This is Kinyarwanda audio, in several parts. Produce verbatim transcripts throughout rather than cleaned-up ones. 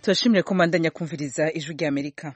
turashimire ko mandanya kumviriza ijwi rya Amerika.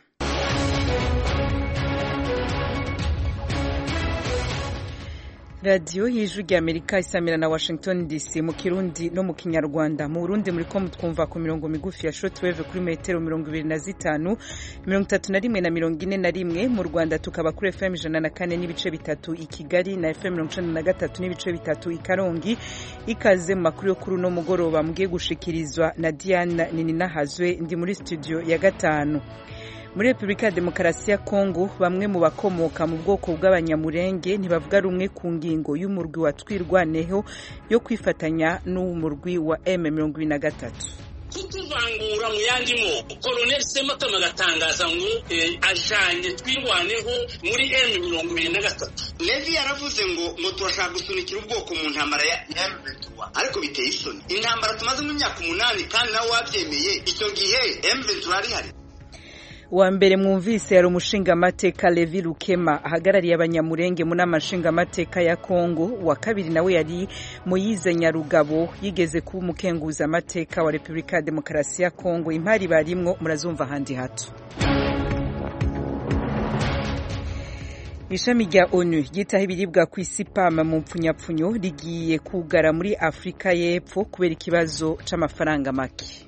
Radio y'ijwi rya Amerika isamira na Washington D C mu Kirundi no mu Kinyarwanda. Mu Burundi muri ko mutwumva ku mirongo migufi ya shortwave kuri metero mirongo ibiri na zitanu, mirongo itatu na rimwe na mirongo ine na rimwe. Mu Rwanda tukaba kuri F M ijana na kane n'ibice bitatu i Kigali na F M mirongo icenda na gatatu n'ibice bitatu i Karongi. Ikaze mu makuru yo kuri no mugoroba mugiye gushikirizwa na Diana Nininahazwe ndi muri studio ya gatanu. Muri Republika ya Demokarasi ya Kongo bamwe mu bakomoka mu bwoko bw'abanyamurenge ntibavuga rumwe ku ngingo y'umurwi wa twirwaneho yo kwifatanya n'umurwi wa M mirongo ibiri na gatatu. Kutuvangura mu yandimo Colonel Sematama gatangaza ngo eh, ajanye twirwaneho muri M mirongo ibiri na gatatu. Levi yaravuze ngo ngo turashaka gusunikira ubwoko mu ntambara ya M vingt trois ariko biteye isoni. Intambara tumaze mu myaka umunani kandi nawe wabyemeye icyo gihe M vingt trois ari hari. Wa mbere mwumvise yari umushinga amateka Levi Rukema ahagarariye abanyamurenge mu namashinga amateka ya Kongo. Wa kabiri nawe yari Moyize Nyarugabo yigeze kuba umukenguza amateka wa Republika ya Demokarasi ya Kongo. Impari barimwo murazumva handi hato. Ishami rya ONU ryitaho ibiribwa ku isi P A M mu mpfunyapfunyo rigiye kugara muri Afrika y'Epfo kubera ikibazo c'amafaranga make.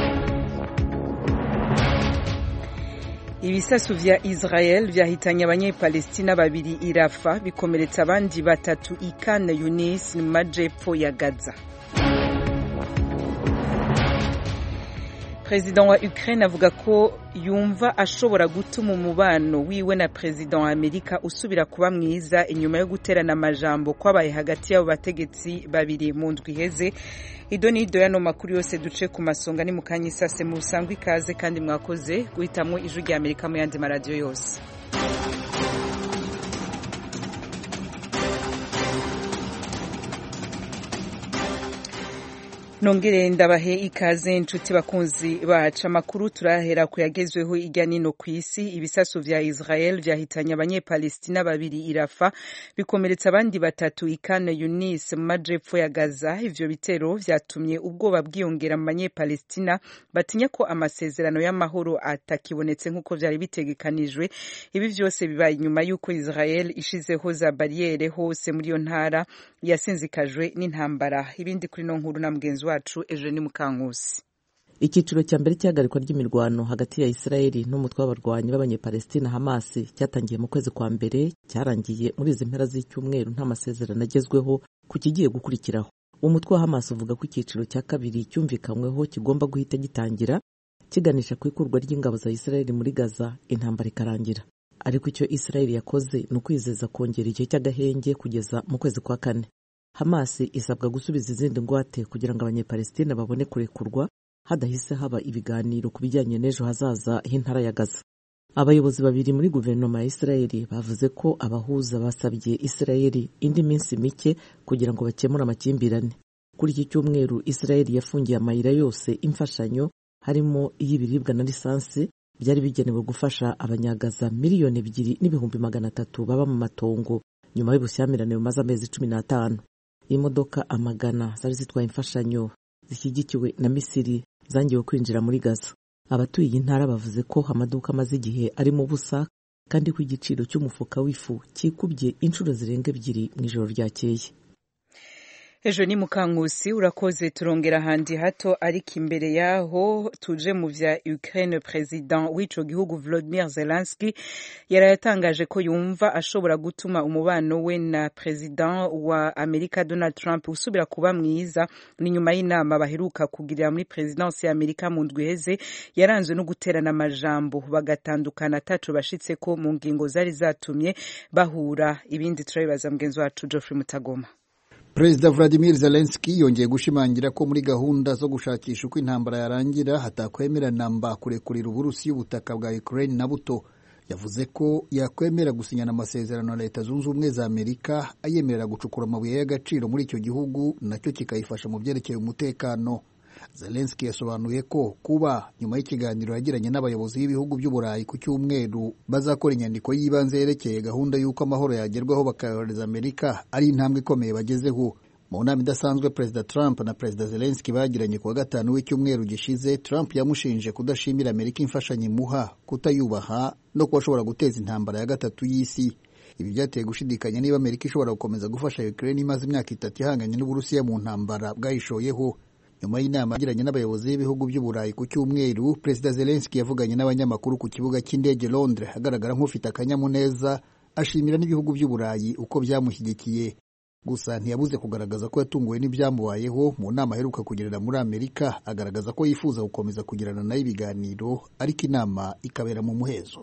Ibisasu vya Israel vyahitanye abanyepalestina babiri i Rafa bikomeretsa abandi batatu i Khan Yunis mu majepfo ya Gaza. President wa Ukraine avuga ko yumva ashobora gutuma umubano wiwe na President wa Amerika usubira kuba mwiza inyuma yo guterana amajambo kwabaye hagati y'abo bategetsi babiri mu ndwi iheze. Idoni ido yano makuru yose duce ku masonga ni mukanye sase mu sangwa ikaze kandi mwakoze guhitamwe ijwi rya Amerika mu yandi maradio yose. Nongere ndabahe ikaze inshuti bakunzi baca makuru turahera kuyagezweho irya nino kwisi. Ibisasu vya Israel vyahitanye abanyepalestina babiri i Rafa bikomeretsa abandi batatu i Khan Yunis mu majepfo ya Gaza. Ivyo bitero vyatumye ubwoba bwiyongera mu banyepalestina batinya ko amasezerano y'amahoro atakibonetse nkuko vyari bitegekanijwe. Ibi vyose bibaye inyuma yuko Israel ishizeho za barriere hose muri yo ntara yasinzikajwe n'intambara. Ibindi kuri no nkuru na mgenzi wacu Eugene Mukankusi. Ikiciro cya mbere cy'ahagarikwa ry'imirwano hagati ya Israeli n'umutwe w'abarwanyi b'abanyepalestina Hamas cyatangiye mu kwezi kwa mbere cyarangiye muri izi mpera z'icyumweru nta masezerano agezweho ku kigiye gukurikiraho. Umutwe wa Hamas uvuga ko ikiciro cya kabiri cyumvikanyweho kigomba guhita gitangira kiganisha ku ikurwa ry'ingabo za Israeli muri Gaza intambara ikarangira. Ariko icyo Israeli yakoze ni ukwizeza kongera igihe cy'agahenge kugeza mu kwezi kwa kane. Hamas isabwa gusubiza izindi ngwate kugira ngo abanyepalestina babone kurekurwa hadahise haba ibiganiro ku bijyanye n'ejo hazaza h'intara ya Gaza. Abayobozi babiri muri guverinoma ya Israeli bavuze ko abahuza basabye Israeli indi minsi mike kugira ngo bakemure amakimbirane. Kuri iki cyumweru Israeli yafungiye amayira yose imfashanyo harimo iy'ibiribwa na lisansi byari bigenewe gufasha abanyagaza miliyoni ebyiri n'ibihumbi magana atatu baba mu matongo nyuma y'ubushyamirane bumaze amezi cumi n'atanu. Imodoka amagana zari zitwaye imfashanyo zishyigikiwe na Misiri zangiwe kwinjira muri Gaza. Abatuye iyi ntara bavuze ko amaduka amaze igihe ari mu busa kandi ko igiciro cy'umufuka w'ifu kikubye inshuro zirenga ebyiri mu ijoro ryakeye. Ejo ni Mukankusi urakoze. Turongera handi hato ariko imbere yaho tuje mu vya Ukraine. President w'ico gihugu Volodymyr Zelensky yarayatangaje ko yumva ashobora gutuma umubano we na President wa Amerika Donald Trump usubira kuba mwiza ni nyuma y'inama baheruka kugirira muri Presidence ya Amerika mu ndwi heze yaranzwe no guterana amajambo bagatandukana taco bashitse ko mu ngingo zari zatumye bahura. Ibindi turabibaza mugenzi wacu Geoffrey Mutagoma. Perezida Vladimir Zelensky yongeye gushimangira ko muri gahunda zo gushakisha uko intambara yarangira hatakwemera namba kurekurira Uburusiya ubutaka bwa Ukraine na buto. Yavuze ko yakwemera gusinyana amasezerano na Leta Zunze Ubumwe za Amerika ayemerera gucukura amabuye y'agaciro muri icyo gihugu nacyo kikayifasha mu byerekeye umutekano. Zelensky yasobanuye ko kuba nyuma y'ikiganiro yagiranye n'abayobozi b'ibihugu by'Uburayi ku cyumweru bazakora inyandiko y'ibanze yerekeye gahunda y'uko amahoro yagerwaho bakayohereza Amerika ari intambwe ikomeye bagezeho. Mu nama idasanzwe Perezida Trump na Perezida Zelensky bagiranye kuwa gatanu w'icyumweru gishize, Trump yamushinje kudashimira Amerika imfashanyo imuha, kutayubaha no kuba ashobora guteza intambara ya gatatu y'isi. Ibi byateye gushidikanya niba Amerika ishobora gukomeza gufasha Ukraine imaze imyaka itatu ihanganye n'Uburusiya mu ntambara bwayishoyeho. Nyuma y'inama yagiranye n'abayobozi b'ibihugu by'Uburayi ku cyumweru, Perezida Zelensky yavuganye n'abanyamakuru ku kibuga cy'indege Londres agaragara nk'ufite akanyamuneza, ashimira n'ibihugu by'Uburayi uko byamushyigikiye. Gusa ntiyabuze kugaragaza ko yatunguwe n'ibyamubayeho mu nama aheruka kugirira muri Amerika, agaragaza ko yifuza gukomeza kugirana nayo ibiganiro, ariko inama ikabera mu muhezo.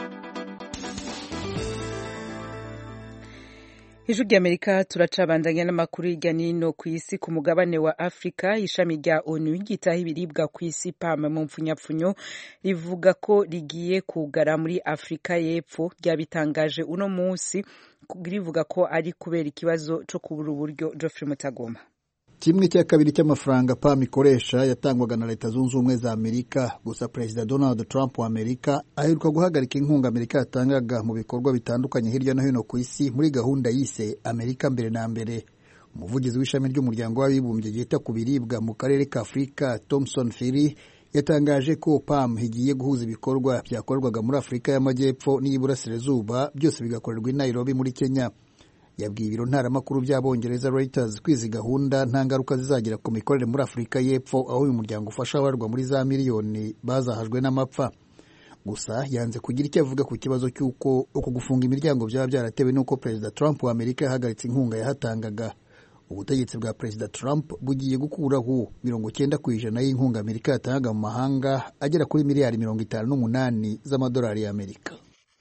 Ijwi ry'Amerika turacabandanya n'amakuru hirya n'ino ku isi. Ku mugabane wa Afrika, ishami rya ONU ryitaho ibiribwa ku isi P A M mu mpfunyapfunyo rivuga ko rigiye kugara muri Afrika y'Epfo, ryabitangaje uno munsi, rivuga ko ari kubera ikibazo cyo kubura uburyo. Geoffrey Mutagoma. Kimwe cya kabiri cy'amafaranga P A M ikoresha yatangwaga na Leta Zunze Ubumwe za Amerika, gusa Perezida Donald Trump wa Amerika aheruka guhagarika inkunga Amerika yatangaga mu bikorwa bitandukanye hirya no hino ku isi muri gahunda yise Amerika mbere na mbere. Umuvugizi w'ishami ry'umuryango w'abibumbye ryita ku biribwa mu karere ka Afurika, Thomson Phiri, yatangaje ko P A M igiye guhuza ibikorwa byakorwaga muri Afurika y'Amajyepfo n'Iburasirazuba, byose bigakorerwa i Nairobi muri Kenya. Yabwiye ibiro ntaramakuru by'Abongereza Reuters ko izi gahunda nta ngaruka zizagira ku mikorere muri Afurika y'Epfo, aho uyu muryango ufasha abarwa muri za miliyoni bazahajwe n'amapfa. Gusa yanze kugira icyo avuga ku kibazo cy'uko uko gufunga imiryango byaba byaratewe n'uko Perezida Trump wa Amerika yahagaritse inkunga yahatangaga. Ubutegetsi bwa Perezida Trump bugiye gukuraho mirongo cyenda ku ijana y'inkunga Amerika yatangaga mu mahanga, agera kuri miliyari mirongo itanu n'umunani z'amadolari y'Amerika.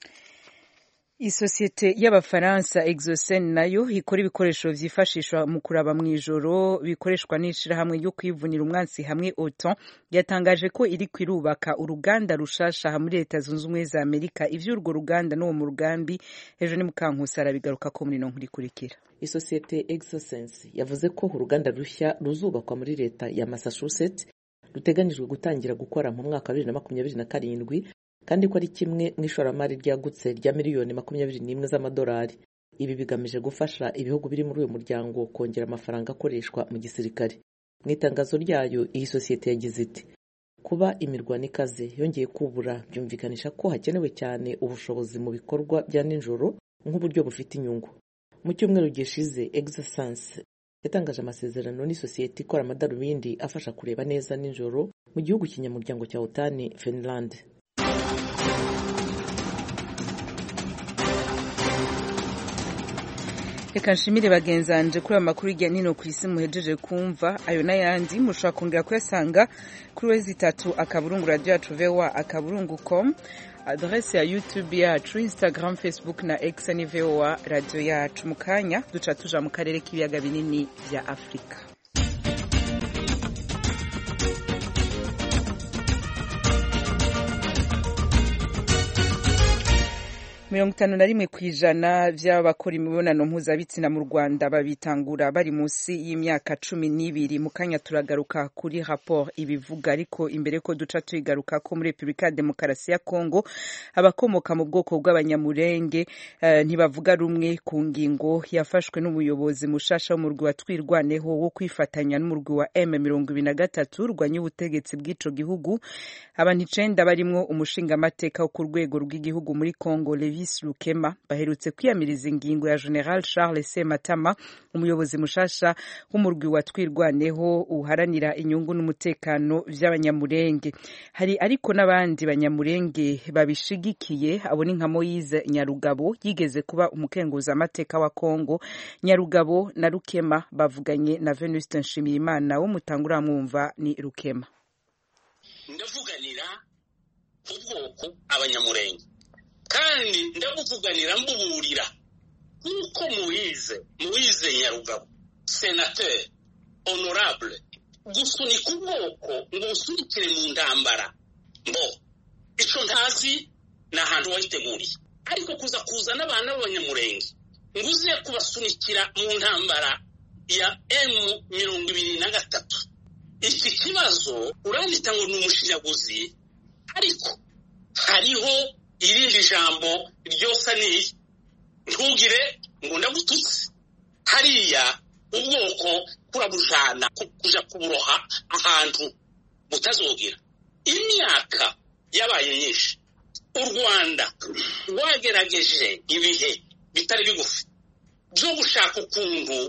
Isosiyete y'Abafaransa Exocene nayo ikora ibikoresho vyifashishwa mu kuraba mu ijoro bikoreshwa n'ishirahamwe ryo kwivunira umwansi hamwe Auton, yatangaje ko iri kwirubaka uruganda rushasha muri Leta Zunze Ubumwe za Amerika. Ivyo urwo ruganda n'uwo mu rugambi ejo ni Mukankusi arabigaruka ko muri no nkurikurikira. Isosiyete Exosense yavuze ko uruganda rushya ruzubakwa muri leta ya Massachusetts ruteganijwe gutangira gukora mu mwaka wa bibiri na makumyabiri na karindwi, kandi ko ari kimwe mu ishoramari ryagutse rya miliyoni makumyabiri n'imwe z'amadolari. Ibi bigamije gufasha ibihugu biri muri uyu muryango kongera amafaranga akoreshwa mu gisirikare. Mu itangazo ryayo, iyi sosiyete yagize iti, kuba imirwano ikaze yongeye kubura byumvikanisha ko hakenewe cyane ubushobozi mu bikorwa bya nijoro nk'uburyo bufite inyungu. Mu cyumweru gishize, Exosense yatangaje amasezerano n'isosiyete ikora amadarubindi afasha kureba neza nijoro mu gihugu kinyamuryango cya OTAN, Finland. Reka nshimire bagenzanje kuri amakuru hirya nino ku isi muhejeje kumva. Ayo n'ayandi mushobora kongera kuyasanga kuri wezi itatu akaburungu radio yacu V O A akaburungu com, adresse ya YouTube yacu, Instagram, Facebook na X ni V O A radio yacu. Mu kanya duca tuja mu karere k'ibiyaga binini vya Afrika. mirongo itanu na rimwe kw'ijana vy'abakora imibonano mpuzabitsina mu Rwanda babitangura bari munsi y'imyaka cumi n'ibiri. Mu kanya turagaruka kuri rapport ibivuga, ariko imbere ko duca tuyigaruka ko muri Republika ya Demokarasi ya Kongo abakomoka mu bwoko bw'abanyamurenge uh, ntibavuga rumwe ku ngingo yafashwe n'umuyobozi mushasha w'umurwi wa Twirwaneho wo kwifatanya n'umurwi wa M mirongo ibiri na gatatu rwanya ubutegetsi bw'ico gihugu. Abantu icenda barimwo umushinga amateka wo ku rwego rw'igihugu muri Kongo Levis Lukema baherutse kwiyamiriza ingingo ya General Charles Sematama, umuyobozi mushasha w'umurwi wa Twirwaneho uharanira inyungu n'umutekano vy'abanyamurenge. Hari ariko n'abandi banyamurenge babishigikiye, abo ni nka Moise Nyarugabo yigeze kuba umukenguza amateka wa Kongo. Nyarugabo na Lukema bavuganye na Venuste Nshimiyimana wo mutangura mwumva ni Lukema. Ndavuganira ubwoko abanyamurenge kandi ndabuvuganira mbuburira nkuko Moise Moise Nyarugabo senateur honorable gusunika ubwoko ngo usunikire mu ndambara mbo ico ntazi na hantu wayiteguriye, ariko kuza kuza n'abana b'abanyamurenge nguze kubasunikira mu ndambara ya M mirongo ibiri na gatatu. Iki kibazo urandita ngo n'umushinyaguzi, ariko hariho irindi jambo ryose ni ntugire ngo ndagututse. Hariya ubwoko kurabujana kuja kuburoha ahantu butazogira. Imyaka yabaye nyinshi u Rwanda rwagerageje ibihe bitari bigufi byo gushaka ukuntu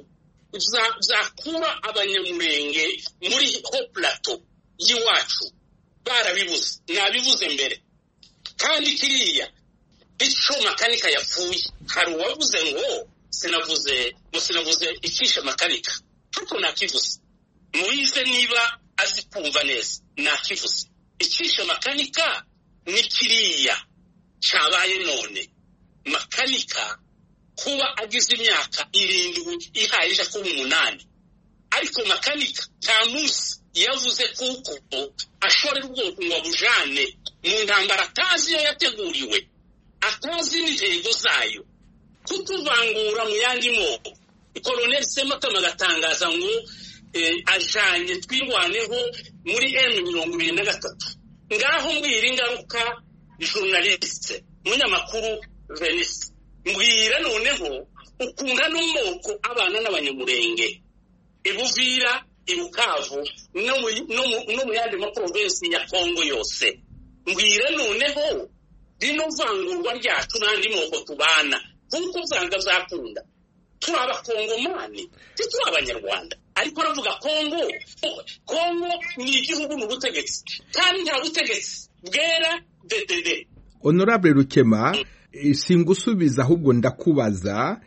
zakura abanyamurenge muri ho plateau y'iwacu. Barabibuze, nabivuze mbere. Kandi kiriya ico makanika yapfuye, hari uwavuze ngo sinavuze ngo sinavuze icisha makanika, ariko nakivuze. Muize niba azi kumva neza, nakivuze. Icisha makanika ni kiriya cabaye none. Makanika kuba agize imyaka irindwi ihayije ku umunani, ariko makanika nta munsi yavuze kuko ashorera ubwoko ngo abujane mu ntambara atazi yo yateguriwe, atazi n'intego zayo. Kutuvangura mu yandi moko, Colonel Sematama agatangaza ngo eh, ajanye twirwaneho muri M mirongo ibiri na gatatu. Ngaho mbwira ingaruka journaliste munyamakuru Venice, mbwira noneho ukunda n'umoko abana n'abanyamurenge ibuvira ibukavu no no mu yandi maprovinsi ya Kongo yose. Mbwira noneho rino vangurwa ryacu n'andi moko tubana kuko zanga zakunda turi abakongomani turi abanyarwanda. Ariko aravuga Kongo, Kongo ni igihugu n'ubutegetsi kandi nta butegetsi bwera dedede. Honorable Rukema, singusubiza ahubwo ndakubaza.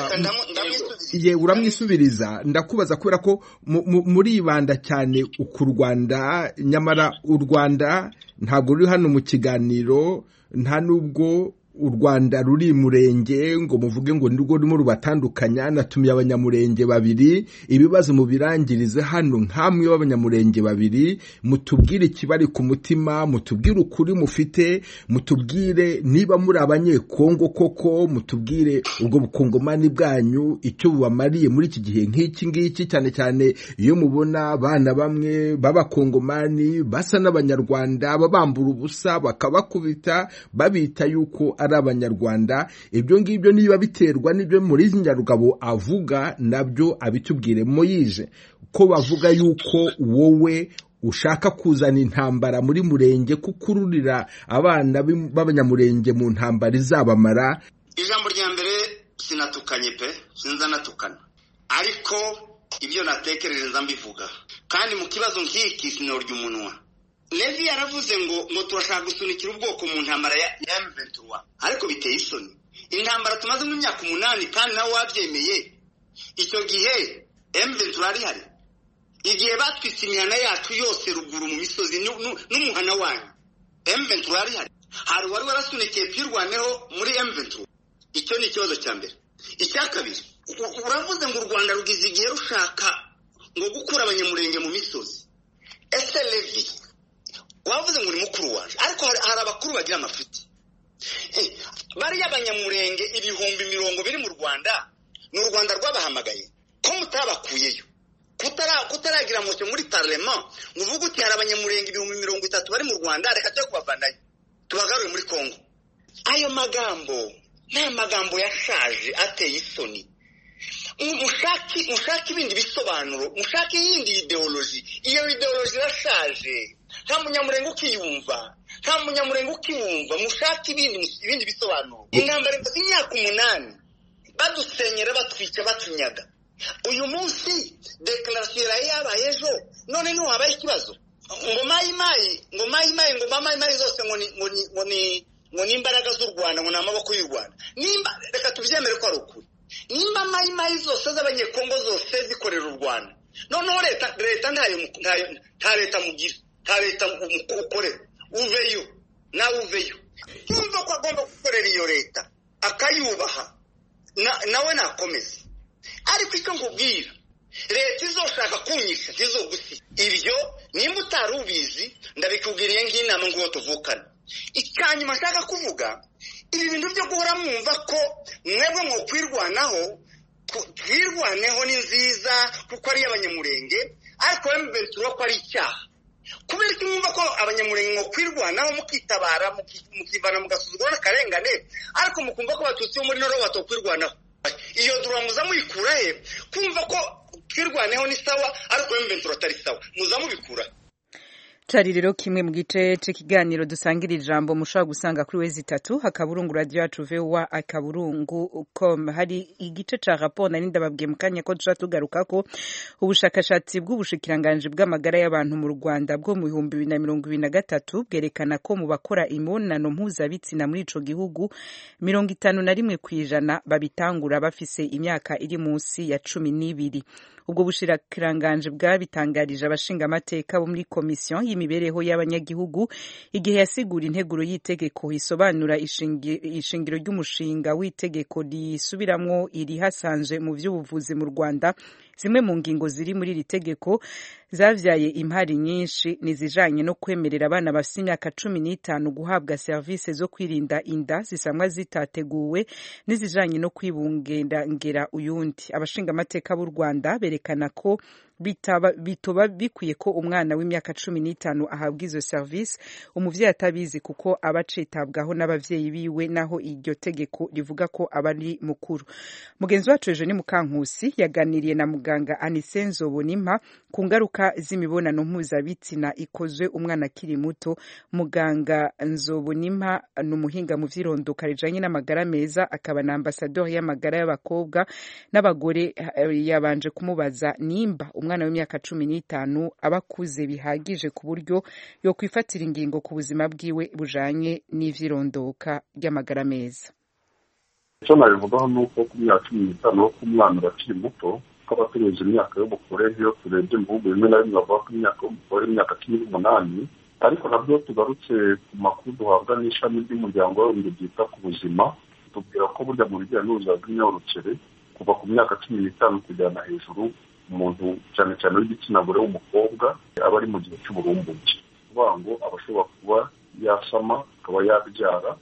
Ye uramwisubiriza, ndakubaza kubera ko muri ibanda cyane ku Rwanda, nyamara u Rwanda ntabwo ruri hano mu kiganiro, nta nubwo u Rwanda ruri murenge ngo muvuge ngo nirwo rimo rubatandukanya. Natumiye abanyamurenge babiri, ibibazo mu birangirize hano nkamwe b'abanyamurenge babiri, mutubwire ikibari ku mutima, mutubwire ukuri mufite, mutubwire niba muri abanyekongo koko, mutubwire ubwo bukongomani bwanyu icyo bubamariye muri iki gihe nk'iki ngiki, cyane cyane iyo mubona abana bamwe b'abakongomani basa n'abanyarwanda babambura ubusa bakabakubita babita yuko ari abanyarwanda. Ibyo ngibyo niba biterwa n'ibyo muri Nyarugabo avuga, nabyo abitubwire. Moyije ko bavuga yuko wowe ushaka kuzana intambara muri murenge, kukururira abana b'abanyamurenge mu ntambara izabamara. Ijambo rya mbere sinatukanye pe, sinza natukana, ariko ibyo natekereza mbivuga. Kandi mu kibazo nk'iki sinorya umunwa. Levi yaravuze ngo ngo turashaka gusunikira ubwoko mu ntambara ya M vingt-trois, ariko biteye isoni. Intambara tumaze mu myaka umunani kandi nawe wabyemeye. Icyo gihe M vingt-trois ari hari. Igihe batwitse imihana yacu yose ruguru mu misozi n'umuhana wanyu, M vingt-trois ari hari. Hari wari warasunikiye twirwaneho muri M vingt-trois. Icyo ni ikibazo cya mbere. Icya kabiri, uravuze ngo u Rwanda rugize igihe rushaka ngo gukura abanyamurenge mu misozi. Ese Levi wavuze ngo ni mukuru waje, ariko hari abakuru bagira amafuti. Bari y'abanyamurenge ibihumbi mirongo biri mu Rwanda, ni u Rwanda rwabahamagaye ko mutabakuyeyo, kutara kutaragira moto muri parlement ngo uvuge uti hari abanyamurenge ibihumbi mirongo itatu bari mu Rwanda, reka cyo kubavanayo tubagarure muri Kongo. Ayo magambo nta magambo yashaje ateye isoni. Mushaki mushaki ibindi bisobanuro, mushaki yindi ideology. Iyo ideology irashaje, nta munyamurenge ukiyumva, nta munyamurenge ukiyumva. Mushaki ibindi ibindi bisobanuro. Intambara y'imyaka umunani badusenyera batwica batunyaga. Uyu munsi declaration yabaye ejo, none no habaye ikibazo ngo mayi mayi ngo mayi mayi ngo mama mayi zose ngo ni ngo ni ngo ni imbaraga z'u Rwanda, ngo namaboko y'u Rwanda. Nimba reka tubyemere ko ari ukuri, nimba mayi mayi zose z'abanyekongo zose zikorera u Rwanda, noneho leta leta ntayo nta leta mugira, nta leta ukorera, uveyo nawe uveyo. Numva ko agomba gukorera iyo leta akayubaha, nawe nakomeza. Ariko icyo nkubwira, leta izoshaka kunyisha ntizogusi. Ibyo nimba utari ubizi ndabikubwiriye nk'inama ngo tuvukana. Icyanyuma nshaka kuvuga, ibi bintu byo guhora mwumva ko mwebwe mwo kwirwanaho, twirwaneho ni nziza kuko ari abanyamurenge, ariko M vingt-trois ko ari icyaha. Kubera ko mwumva ko abanyamurenge mwo kwirwanaho mukitabara mukivana mugasuzugura n'akarengane, ariko mukumva ko abatutsi bo muri Noro batokwirwanaho. iyo droit muza muyikura he kumva ko twirwaneho ni sawa ariko M vingt-trois atari sawa muza mubikura. Cari rero kimwe mu gice c'ikiganiro dusangira ijambo mushaka gusanga kuri wezi itatu hakaburungu radio yacu V O A akaburungu com. Hari igice ca rapport nari ndababwiye mu kanya ko duca tugaruka ko ubushakashatsi bw'ubushikiranganje bw'amagara y'abantu mu Rwanda bwo mu bihumbi bibiri na mirongo ibiri na gatatu bwerekana ko mu bakora imibonano mpuzabitsina muri ico gihugu mirongo itanu na rimwe kw'ijana babitangura bafise imyaka iri munsi ya cumi n'ibiri. Ubwo bushikiranganje bwabitangarije abashinga amateka bo muri komisiyo y'imibereho y'abanyagihugu igihe yasigura integuro y'itegeko isobanura ishingiro ry'umushinga w'itegeko risubiramwo iri hasanzwe mu vy'ubuvuzi mu Rwanda. Zimwe mu ngingo ziri muri iri tegeko zavyaye impari nyinshi nizijanye no kwemerera abana bafite imyaka cumi n'itanu guhabwa service zo kwirinda inda zisamwa zitateguwe nizijanye no kwibungengera uyundi. Abashinga amateka b'u Rwanda berekana ko bitaba bitoba bikwiye ko umwana w'imyaka cumi n'itanu ahabwa izo service umuvyeyi atabizi kuko abacitabwaho n'abavyeyi biwe naho iryo tegeko rivuga ko abari mukuru. Mugenzi wacu Ejo ni Mukankusi yaganiriye na muganga Anisenzo Bonimpa ku ngaruka z'imibonano mpuzabitsina ikozwe umwana akiri muto. Muganga Nzobonimpa n'umuhinga mu vyirondoka rijanye n'amagara meza akaba na ambassadeur y'amagara y'abakobwa n'abagore. Yabanje kumubaza nimba umwana w'imyaka cumi n'itanu abakuze bihagije ku buryo yo kwifatira ingingo ku buzima bwiwe bujanye n'ivyirondoka ry'amagara meza. Icyo nabivugaho ni uko ku myaka cumi n'itanu ku mwana bakiri muto ko abatumiza imyaka y'ubukure iyo turebye mu bihugu bimwe na bimwe bavuga ko imyaka y'ubukure imyaka cumi n'umunani, ariko nabyo tugarutse ku makuru duhabwa n'ishami ry'umuryango w'abibumbye ryita ku buzima tubwira ko burya mu bijyanye n'ubuzima bw'imyororokere kuva ku myaka cumi n'itanu kujyana hejuru umuntu cyane cyane w'igitsina gore w'umukobwa aba ari mu gihe cy'uburumbuke, kuvuga ngo aba ashobora kuba yasama akaba yabyara,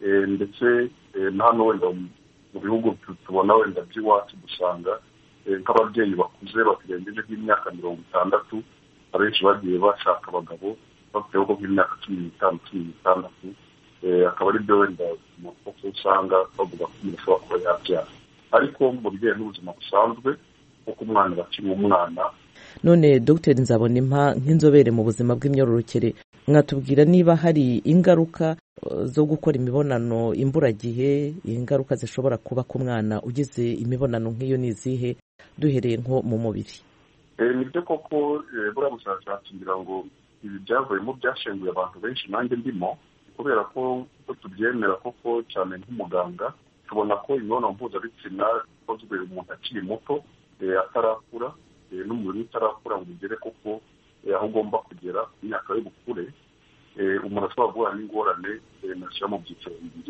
ndetse na hano wenda mu bihugu tubona wenda by'iwacu dusanga nk'ababyeyi bakuze bakirengeje nk'imyaka mirongo itandatu abenshi bagiye bashaka abagabo bafite ubwo bw'imyaka cumi n'itanu cumi n'itandatu, akaba ari byo wenda mu koko usanga bavuga ko umuntu ashobora kuba yabyara, ariko mu bijyanye n'ubuzima busanzwe kuko umwana bakiri umwana. None Dr Nzabonimpa nk'inzobere mu buzima bw'imyororokere mwatubwira niba hari ingaruka zo gukora imibonano imburagihe, ingaruka zishobora kuba ku mwana ugize imibonano nk'iyo nizihe duhereye nko mu mubiri? Nibyo koko buriya bushakashatsi ngira ngo ibi byavuyemo byashenguye abantu benshi nanjye ndimo, kubera ko tubyemera koko cyane nk'umuganga tubona ko imibonano mpuzabitsina ikozwe umuntu akiri muto atarakura n'umubiri utarakura ngo ugere koko aho ugomba kugera ku myaka y'ubukure, umuntu ashobora guhura n'ingorane nashyira mu byiciro bibiri.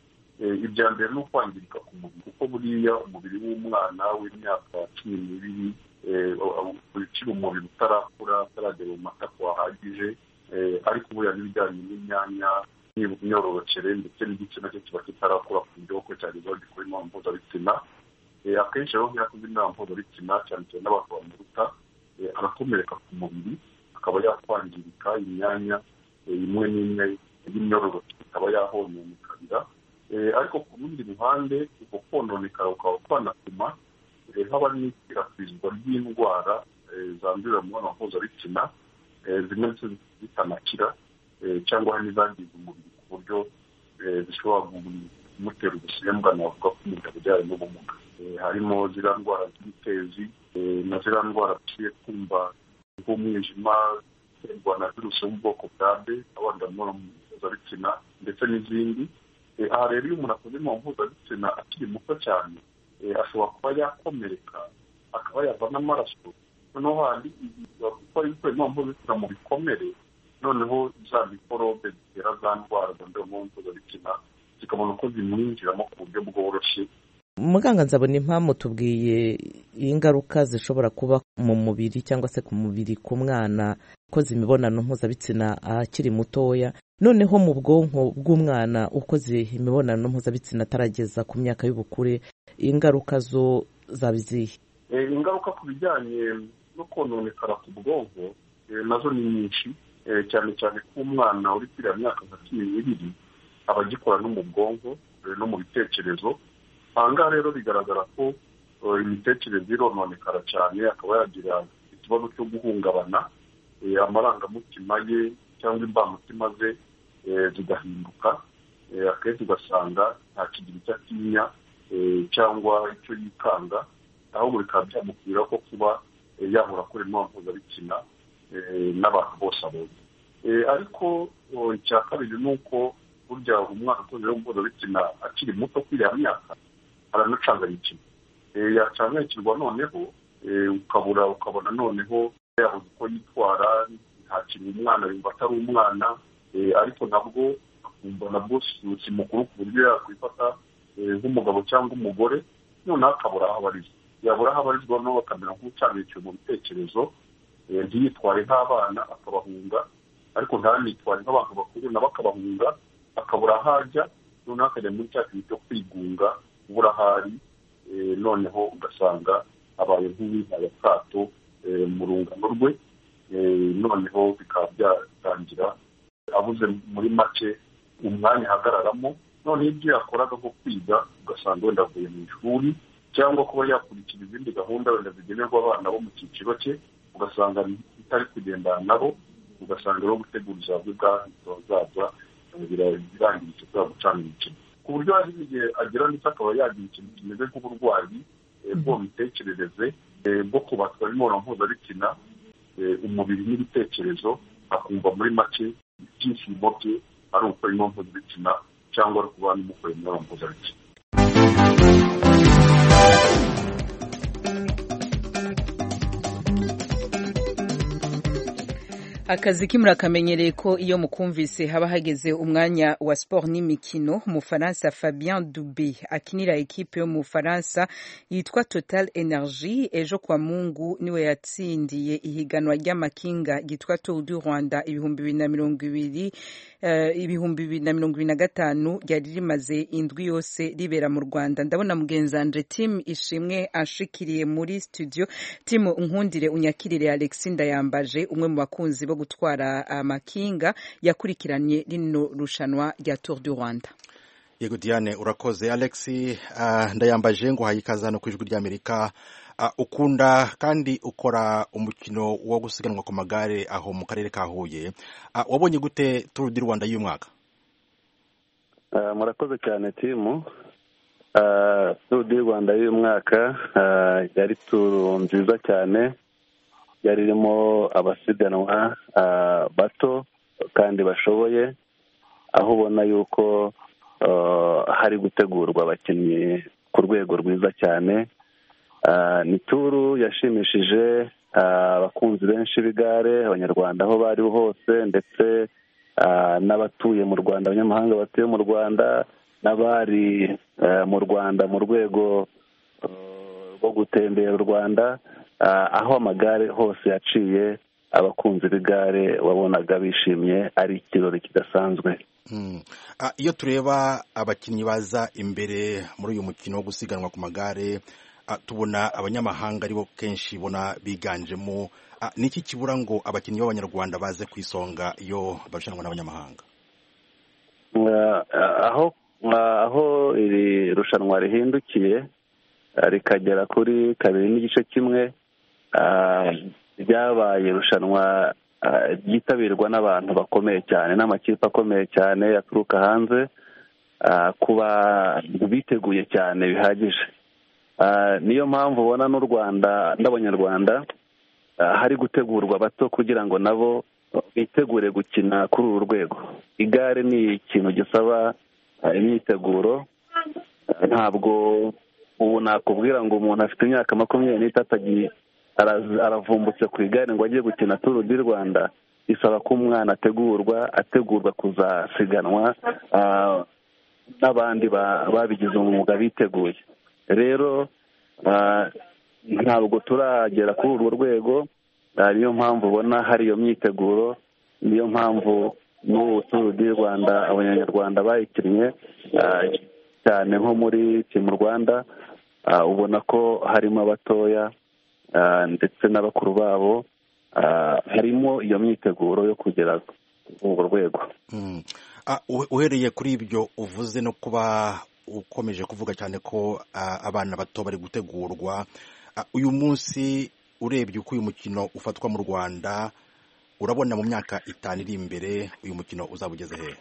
Ibya mbere ni ukwangirika ku mubiri, kuko buriya umubiri w'umwana w'imyaka cumi n'ibiri ukiri umubiri utarakura utaragera mu matako ahagije, ariko buriya n'ibijyanye n'imyanya n'imyororokere ndetse n'igitsina cye kiba kitarakura ku buryo bwo cyagezaho gikora imibonano mpuzabitsina. Akenshi rero nk'iyakoze imibonano mpuzabitsina cyane cyane n'abantu bamuruta arakomereka ku mubiri, akaba yakwangirika imyanya imwe n'imwe y'imyororokere ikaba yahononekara, ariko ku rundi ruhande uko kononekara ukaba kwanatuma haba n'ikwirakwizwa ry'indwara zandurira mu mibonano mpuzabitsina, zimwe zitanakira cyangwa n'izangiza umubiri ku buryo zishobora kumutera ubusembwa navuga ko umuntu abujyanye n'ubumuga. Harimo ziriya ndwara z'ibitezi na ziriya ndwara tugiye kumva nk'umwijima uterwa na virusi yo mu bwoko bwa B, abanda mu mpuzabitsina ndetse n'izindi. Aha rero iyo umuntu akoze imibonano mpuzabitsina akiri muto cyane ashobora kuba yakomereka akaba yava n'amaraso, noneho handi gukora imibonano mpuzabitsina mu bikomere, noneho za mikorobe zitera za ndwara zandurira mu mpuzabitsina zikabona uko zimwinjiramo ku buryo bworoshye. Muganga Nzabonimpa mutubwiye ingaruka zishobora kuba mu mubiri cyangwa se ku mubiri ku mwana ukoze imibonano mpuzabitsina akiri mutoya, noneho mu bwonko bw'umwana ukoze imibonano mpuzabitsina atarageza ku myaka y'ubukure ingaruka zo zabizihe? Ingaruka ku bijyanye no kononekara ku bwonko nazo ni nyinshi, cyane cyane ko umwana uri kuri ya myaka nka cumi n'ibiri aba agikora no mu bwonko no mu bitekerezo, ahangaha rero bigaragara ko imitekerereze irononekara cyane, akaba yagira ikibazo cyo guhungabana, amarangamutima ye cyangwa imbamutima ze zigahinduka, akenshi ugasanga ntakigira icyo atinya cyangwa icyo yikanga, ahubwo bikaba byamubwira ko kuba yahora akora imibonano mpuzabitsina n'abantu bose abonye. Ariko icya kabiri ni uko burya umwana ukoze imibonano mpuzabitsina akiri muto kuri iriya myaka aranucanganyikirwa, yacanganyikirwa noneho ukabura ukabona noneho yabuze uko yitwara, ntakiri umwana yumva atari umwana, ariko nabwo akumva nabwo si mukuru ku buryo yakwifata nk'umugabo cyangwa umugore, noneho akabura aho abarizwa, yabura aho abarizwa noneho bakamera nk'ucanganyikirwa mu bitekerezo, ntiyitware nk'abana akabahunga, ariko ntanitware nk'abantu bakuru nabo akabahunga, akabura aho ajya, noneho akajya muri cya kintu cyo kwigunga, ubura aho ari, noneho ugasanga abaye nk'uwihaye akato mu rungano rwe, noneho bikaba byatangira abuze muri make umwanya ahagararamo, noneho ibyo yakoraga nko kwiga ugasanga wenda avuye mu ishuri cyangwa kuba yakurikira izindi gahunda wenda zigenerwa abana bo mu cyiciro cye, ugasanga bitari kugendana nabo, ugasanga rero gutegura ubuzima bwe bwazaza birangiritse kubera gucana imikino, ku buryo hari igihe agira ndetse akaba yagira ikintu kimeze nk'uburwayi bwo mitekerereze bwo kubatwa n'imibonano mpuzabitsina, umubiri n'ibitekerezo, akumva muri make ibyishimo bye ari ukora imibonano mpuzabitsina cyangwa ari kuba n'umukora imibonano mpuzabitsina. Akazi kimurakamenyereye ko iyo mukumvise haba hageze umwanya wa sport n'imikino. Umufaransa Fabien Dubé akinira ekipe yo mu Faransa yitwa Total Energy, ejo kwa Mungu niwe yatsindiye ihiganwa ry'amakinga gitwa Tour du Rwanda ibihumbi bibiri na mirongo ibiri uh, ibihumbi bibiri na mirongo ibiri na gatanu ryari rimaze indwi yose ribera mu Rwanda. Ndabona mugenzanje Tim Ishimwe ashikiriye muri studio. Tim Nkundire unyakirire Alexis Ndayambaje, umwe mu bakunzi bo gutwara amakinga yakurikiranye rino rushanwa rya Tour du Rwanda. Yego Diane, urakoze. Alexis, uh, Ndayambaje ngo hayikaza no kwijwi rya Amerika. Uh, ukunda kandi ukora umukino wo gusiganwa ku magare aho mu karere ka Huye. Uh, wabonye gute Tour du Rwanda y'uyu mwaka? Uh, murakoze cyane timu. Uh, Tour du Rwanda y'uyu mwaka uh, yari tour nziza cyane, yari irimo abasiganwa uh, bato kandi bashoboye, aho ubona yuko uh, hari gutegurwa abakinnyi ku rwego rwiza cyane. Uh, ni turu yashimishije abakunzi uh, benshi b'igare, abanyarwanda aho bari hose, ndetse uh, n'abatuye mu Rwanda, abanyamahanga batuye mu Rwanda, n'abari uh, mu Rwanda mu rwego rwo uh, gutembera u Rwanda. Uh, aho amagare hose yaciye, abakunzi b'igare wabonaga bishimye, ari ikirori kidasanzwe. Hmm. Uh, iyo tureba abakinnyi baza imbere muri uyu mukino wo gusiganwa ku magare, uh, tubona abanyamahanga aribo kenshi bona biganjemo. Uh, niki kibura ngo abakinnyi b'abanyarwanda baze ku isonga iyo barushanwa n'abanyamahanga? Uh, aho uh, aho iri rushanwa rihindukiye uh, rikagera kuri kabiri n'igice kimwe, ryabaye irushanwa ryitabirwa n'abantu bakomeye cyane, n'amakipe akomeye cyane yaturuka hanze, kuba biteguye cyane bihagije. Niyo mpamvu ubona n'u Rwanda n'abanyarwanda hari gutegurwa bato kugira ngo nabo bitegure gukina kuri uru rwego. Igare ni ikintu gisaba imyiteguro, ntabwo ubu nakubwira ngo umuntu afite imyaka makumyabiri n'itatu agiye aravumbutse ku igare ngo ajye gukina Tour du Rwanda. Isaba ko umwana ategurwa ategurwa kuzasiganwa n'abandi babigize umwuga biteguye. Rero ntabwo turagera kuri urwo rwego, niyo mpamvu ubona hari iyo myiteguro, niyo mpamvu n'ubu Tour du Rwanda abanyarwanda bayikinnye cyane nko muri Team Rwanda, ubona ko harimo abatoya ndetse n'abakuru babo, harimo iyo myiteguro yo kugera ku rwego. Uhereye kuri ibyo uvuze no kuba ukomeje kuvuga cyane ko abana bato bari gutegurwa uyu munsi urebye uko uyu mukino ufatwa mu Rwanda urabona mu myaka itanu iri imbere uyu mukino uzaba ugeze hehe?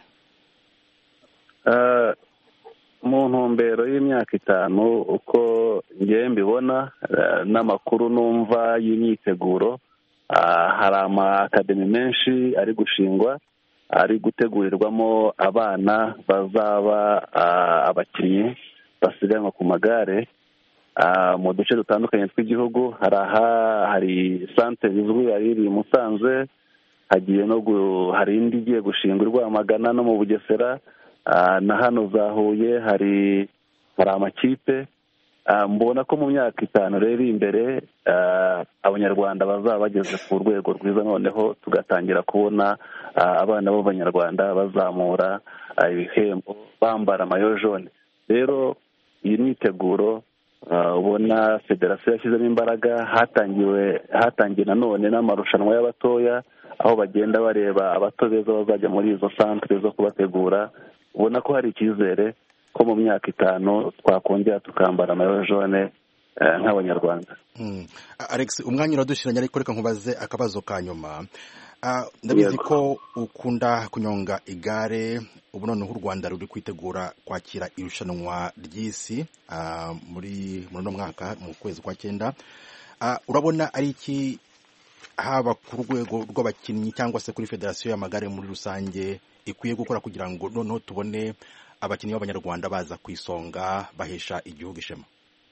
Mu ntumbero y'imyaka itanu uko ngiye mbibona n'amakuru numva y'imyiteguro, hari amakademi menshi ari gushingwa ari gutegurirwamo abana bazaba abakinnyi basiganwa ku magare mu duce dutandukanye tw'igihugu. hari aha hari santere izwi iri Musanze, hagiye no hari indi igiye gushingwa i Rwamagana no mu Bugesera, na hano za Huye hari hari amakipe. Mbona ko mu myaka itanu rero imbere abanyarwanda bazaba bageze ku rwego rwiza, noneho tugatangira kubona abana b'abanyarwanda bazamura ibihembo bambara amayo jone. Rero iyi myiteguro ubona federasiyo yashyizemo imbaraga. Hatangiwe hatangiye nanone n'amarushanwa y'abatoya, aho bagenda bareba abato beza bazajya muri izo santere zo kubategura. Ubona ko hari icyizere ko mu myaka itanu twakongera tukambara amayo jone nk'abanyarwanda. Alex, umwanya uradushyiranye, ariko reka nkubaze akabazo ka nyuma. Ndabizi ko ukunda kunyonga igare, ubu noneho u Rwanda ruri kwitegura kwakira irushanwa ry'isi muri muri uno mwaka mu kwezi kwa cyenda. Urabona ari iki, haba ku rwego rw'abakinnyi cyangwa se kuri federasiyo y'amagare muri rusange, ikwiye gukora kugira ngo noneho tubone abakinnyi b'abanyarwanda baza ku isonga bahesha igihugu ishema?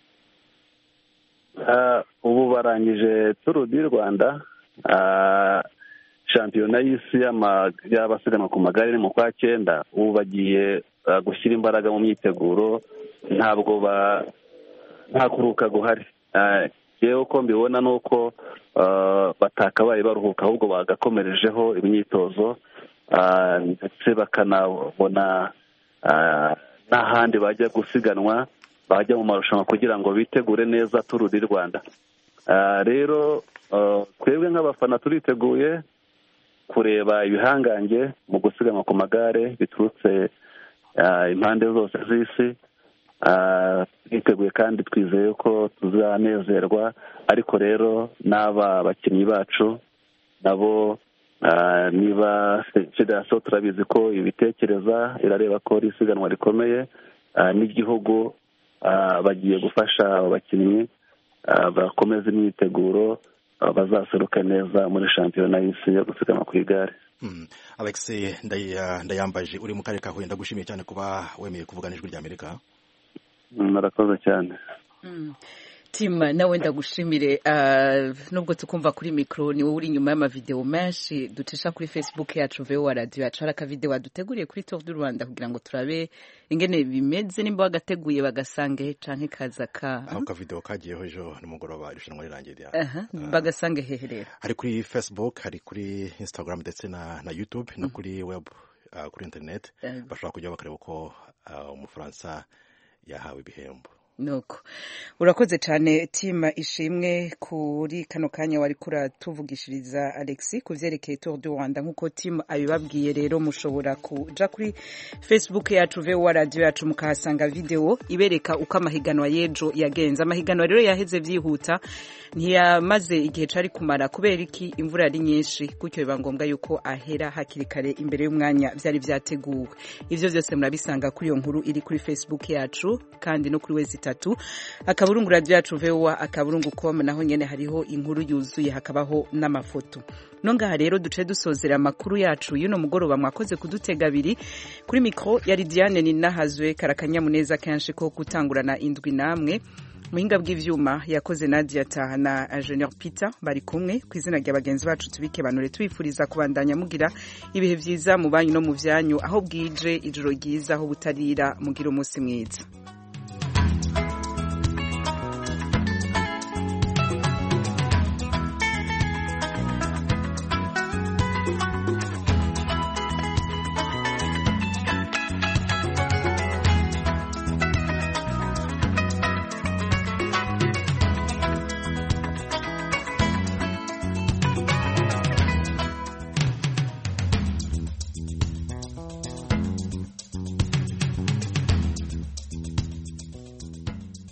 Ubu barangije Tour du Rwanda, shampiyona y'isi y'abasiganwa ku magare ni mu kwa cyenda. Ubu bagiye gushyira imbaraga mu myiteguro, ntabwo nta kuruhuka guhari. Yewe uko mbibona ni uko batakabaye baruhuka, ahubwo bagakomerejeho imyitozo ndetse bakanabona n'ahandi bajya gusiganwa, bajya mu marushanwa kugira ngo bitegure neza Tour du Rwanda. Rero twebwe nk'abafana turiteguye kureba ibihangange mu gusiganwa ku magare biturutse impande zose z'isi. Twiteguye kandi twizeye ko tuzanezerwa, ariko rero n'aba bakinnyi bacu nabo niba federasiyo turabizi ko ibitekereza irareba ko ari isiganwa rikomeye n'igihugu, bagiye gufasha abakinnyi bakomeza imyiteguro, bazaseruka neza muri shampiyona y'isi yo gusiganwa ku igare. Alex Ndayambaje, uri mu karere ka Huye, ndagushimiye cyane kuba wemeye kuvugana n'Ijwi ry'Amerika. Murakoze cyane. Tima, nawe ndagushimire. Nubwo tukumva kuri mikro, ni wowe uri inyuma y'amavideo menshi ducisha kuri Facebook yacu V O A Radio yacu. Hari akavideo waduteguriye kuri Tour du Rwanda kugira ngo turabe ingene bimeze, nimba bagateguye bagasange canke kaza ka aho kavideo kagiyeho ejo nimugoroba irushanwa rirangiye. Aha, bagasange hehe rero? Hari kuri Facebook, hari kuri Instagram ndetse na na YouTube no kuri web, kuri internet. Bashobora kujya bakareba uko umufaransa yahawe ibihembo. Nuko urakoze cyane Tima Ishimwe kuri kano kanya wari kuratuvugishiriza Alexi kuvyerekeye Tour du Rwanda. Nkuko Tima abibabwiye, rero mushobora kuja kuri Facebook yacu V O A Radio yacu mukahasanga video ibereka uko amahiganwa yejo yagenze. Amahiganwa rero yaheze vyihuta, ntiyamaze igihe cari kumara kubera iki imvura yari nyinshi, gutyo biba ngombwa yuko ahera hakiri kare imbere y'umwanya vyari vyateguwe. Ivyo vyose murabisanga kuri iyo nkuru iri kuri Facebook yacu, kandi no kuri wezi tatu akaburungu radio yacu V O A akaburungu com, naho nyene hariho inkuru yuzuye, hakabaho n'amafoto. Nonga rero duce dusozera makuru yacu yuno mugoroba. Mwakoze kudutega abiri. Kuri mikro yari Diane Ninahazwe, karakanya muneza kenshi ko gutangurana indwi namwe. Muhinga bw'ivyuma yakoze Nadia Taha na Engineer Peter, bari kumwe kwizina rya bagenzi bacu tubike banure twifuriza kubandanya mugira ibihe vyiza mu banyu no mu vyanyu, aho bwije ijoro ryiza, aho butarira mugira umunsi mwiza.